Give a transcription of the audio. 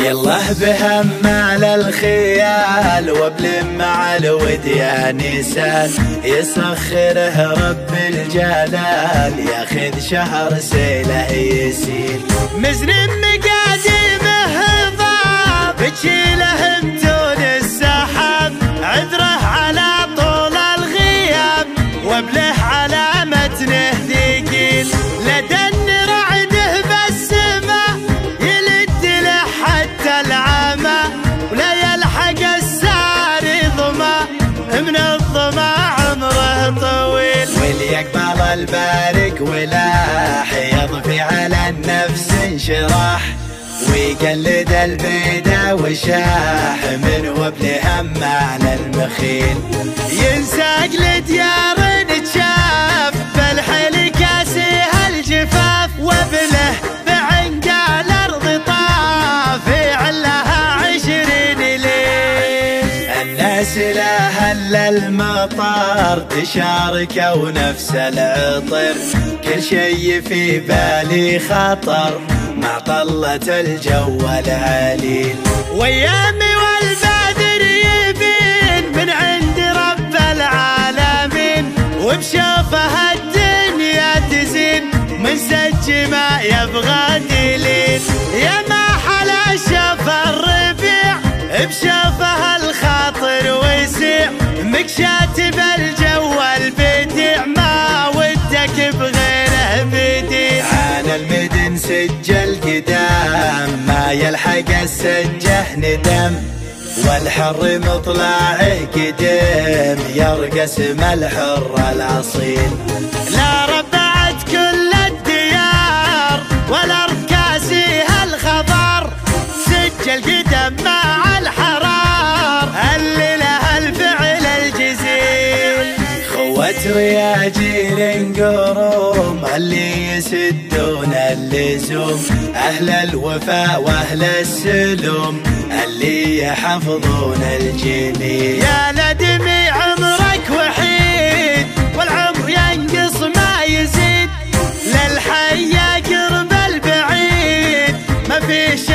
يلا بهم على الخيال وبلم مع الوديان يسال، يسخره رب الجلال ياخذ شهر سيله يسيل. مزن مقاديمه ضاب تشيله متون السحاب، عذره على طول الغياب وبله على متنه ثقيل. لدن رعده بالسما يلد له حتى العمى، ولا يلحق الساري ظما من الظما عمره طويل. واللي يقبل البارق ولاح يضفي على النفس انشراح، ويقلد البيدة وشاح من وبل هم على المخيل. ينساق لديار تشاف بالحل كاسيها الجفاف، وبله بعنقى الارض طاف علها 20 ليل. الناس لا هل المطار تشارك ونفس العطر، كل شي في بالي خطر مع طلة الجو العليل. ويامي والبادر يبين من عند رب العالمين، وبشوفها الدنيا تزين من سج ما يبغى دليل. يا ما حلا شاف الربيع بشوفها الخاطر ويسيع، مكشات بالجو البديع ما ودك بغيره بديع. على المدن سجل قدام ما يلحق السجه ندم، والحر مطلعه قدم يرقص الحر الاصيل. لا ربعت كل الديار والارض كاسيها الخضر، سجل قدم مع الحرار اللي له الفعل الجزيل. خوة رياجيل قروم اللي يسدون اللزوم، أهل الوفاء وأهل السلوم اللي يحفظون الجميل. يا ندمي عمرك وحيد والعمر ينقص ما يزيد، للحي قرب البعيد ما في